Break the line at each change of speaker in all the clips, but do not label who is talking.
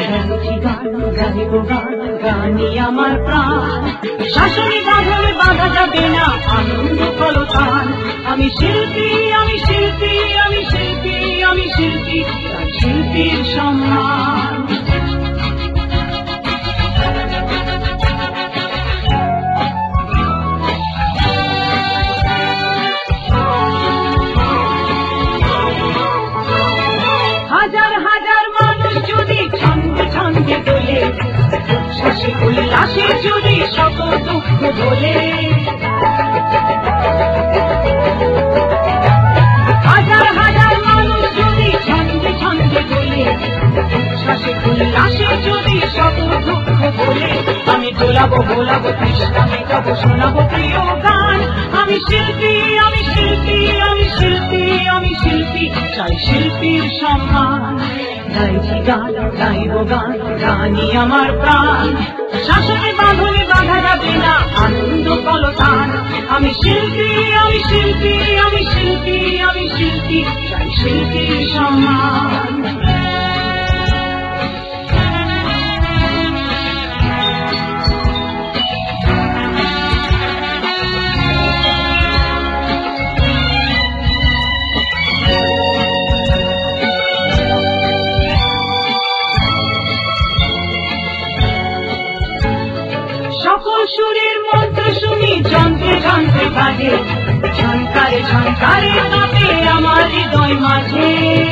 গাইছি গান, গাইব গান, গানই আমার প্রাণ। শাসনে বাঁধনে বাঁধা যাবে না আনন্দ কলতান। আমি শিল্পী, আমি শিল্পী, আমি শিল্পী, আমি শিল্পী, তাই শিল্পীর সম্মান। হাজার হাজার মানুষ যদি ছন্দে ছন্দে দোলে, উচ্ছ্বাসে উল্লাসে যদি শত দুঃখ দোলে, হাজার হাজার মানুষ যদি ছন্দে ছন্দে দোলে, উচ্ছ্বাসে উল্লাসে যদি শত দুঃখ দোলে, আমি দোলাবো বোলাবো তৃষ্ণা মেটাবো শোনাবো প্রিয় গান। আমি শিল্পী, আমি শিল্পী, আমি শিল্পী, আমি শিল্পী, চাই শিল্পীর সম্মান। গাইছি গান, গাইব গান, গানই আমার প্রাণ। শাসনে বাঁধনে বাঁধা যাবে না আনন্দ কলতান। আমি শিল্পী, আমি শিল্পী, আমি শিল্পী, আমি শিল্পী, চাই শিল্পীর সম্মান। সকল সুরের মন্ত্র শুনি যন্ত্রে যন্ত্রে বাজে, ঝঙ্কারে ঝঙ্কারে কাঁপে আমার হৃদয় মাঝে।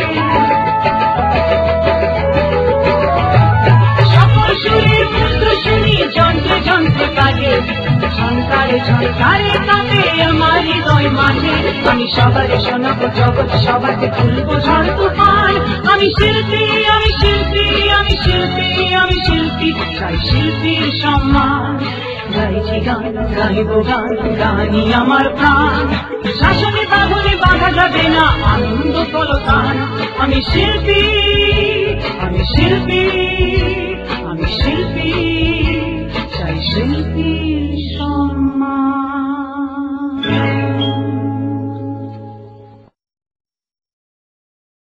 সকল সুরের মন্ত্র শুনি যন্ত্রে যন্ত্রে বাজে, ঝঙ্কারে ঝঙ্কারে কাঁপে আমার হৃদয় মাঝে। আমি সবারে শোনাবো জগৎ সবাইকে তুলবো ঝড় তুফান। আমি শিল্পী, আমি শিল্পী, আমি শিল্পী, আমি শিল্পী, চাই শিল্পীর সম্মান। গাইছি গান, গাইব গান, গানই আমার প্রাণ। শাসনে বাঁধনে বাঁধা যাবে না আনন্দ কলতান। আমি শিল্পী, আমি শিল্পী, আমি শিল্পী, চাই শিল্পী।